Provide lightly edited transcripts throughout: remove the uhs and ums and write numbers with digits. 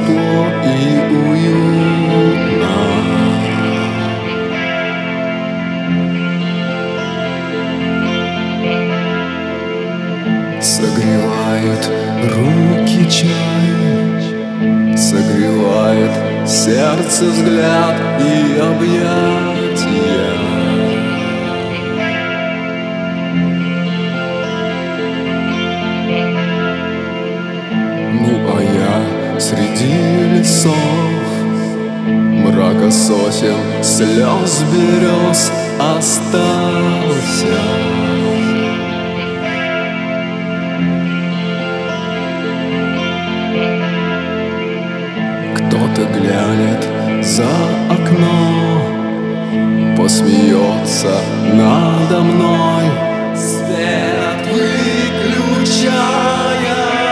тепло и уютно. Согревает руки чай, согревает сердце взгляд и объятия. Ну а я среди лесов, мрака сосен, слез берез остался. Кто-то глянет за окно, посмеется надо мной, свет выключая.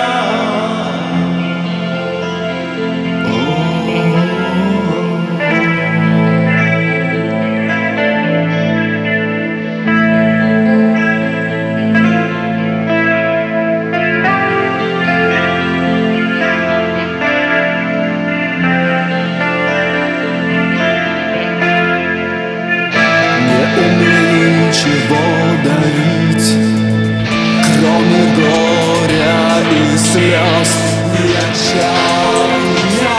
Ничего дарить, кроме горя и слез и отчаяния.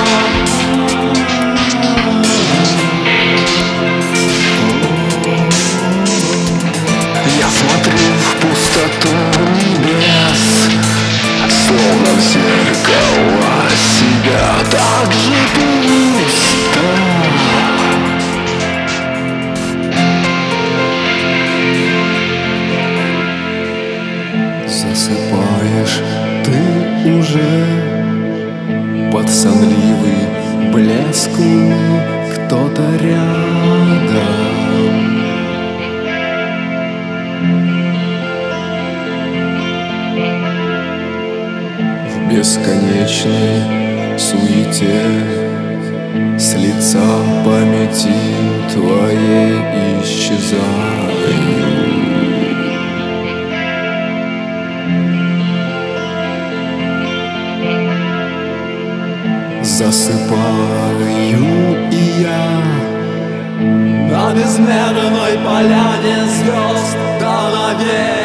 Я смотрю в пустоту небес, словно в зеркало себя так же пусто. Засыпаешь ты уже под сонливый блеск луны, кто-то рядом. В бесконечной суете с лица памяти твоей исчезаю. Засыпаю и я на безмерной поляне звезд до навек.